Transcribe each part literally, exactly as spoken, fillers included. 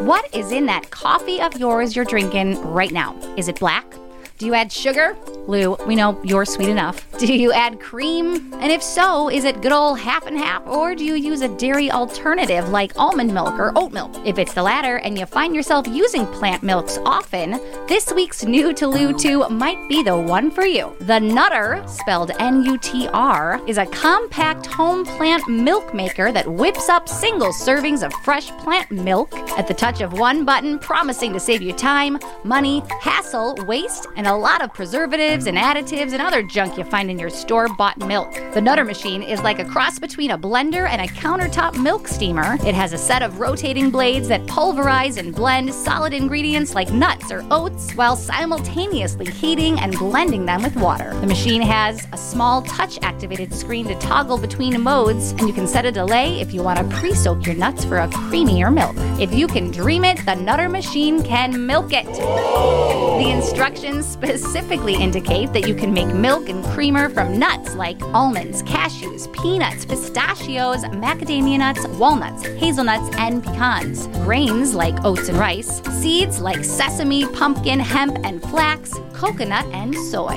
What is in that coffee of yours you're drinking right now? Is it black? Do you add sugar? Lou, we know you're sweet enough. Do you add cream? And if so, is it good old half and half? Or do you use a dairy alternative like almond milk or oat milk? If it's the latter and you find yourself using plant milks often, this week's New to Lou two might be the one for you. The Nutter, spelled N U T R, is a compact home plant milk maker that whips up single servings of fresh plant milk at the touch of one button, promising to save you time, money, hassle, waste, and a lot of preservatives and additives and other junk you find in your store-bought milk. The Nutter machine is like a cross between a blender and a countertop milk steamer. It has a set of rotating blades that pulverize and blend solid ingredients like nuts or oats while simultaneously heating and blending them with water. The machine has a small touch-activated screen to toggle between modes, and you can set a delay if you want to pre-soak your nuts for a creamier milk. If you can dream it, the Nutter machine can milk it. The instructions specifically indicate that you can make milk and creamer from nuts like almonds, cashews, peanuts, pistachios, macadamia nuts, walnuts, hazelnuts, and pecans. Grains like oats and rice. Seeds like sesame, pumpkin, hemp, and flax. Coconut, and soy.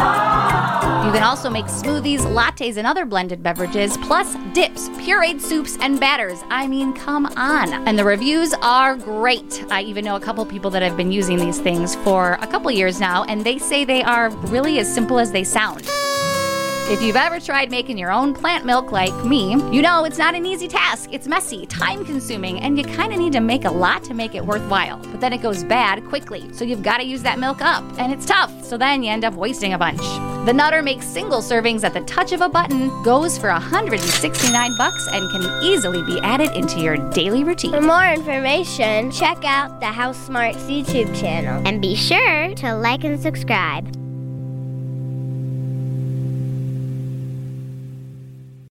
You can also make smoothies, lattes, and other blended beverages, plus dips, pureed soups, and batters. I mean, come on. And the reviews are great. I even know a couple people that have been using these things for a couple years now, and they say they are really as simple as they sound. If you've ever tried making your own plant milk like me, you know it's not an easy task. It's messy, time-consuming, and you kind of need to make a lot to make it worthwhile. But then it goes bad quickly, so you've got to use that milk up. And it's tough, so then you end up wasting a bunch. The Nutter makes single servings at the touch of a button, goes for one hundred sixty-nine bucks, and can easily be added into your daily routine. For more information, check out the House Smarts YouTube channel. And be sure to like and subscribe.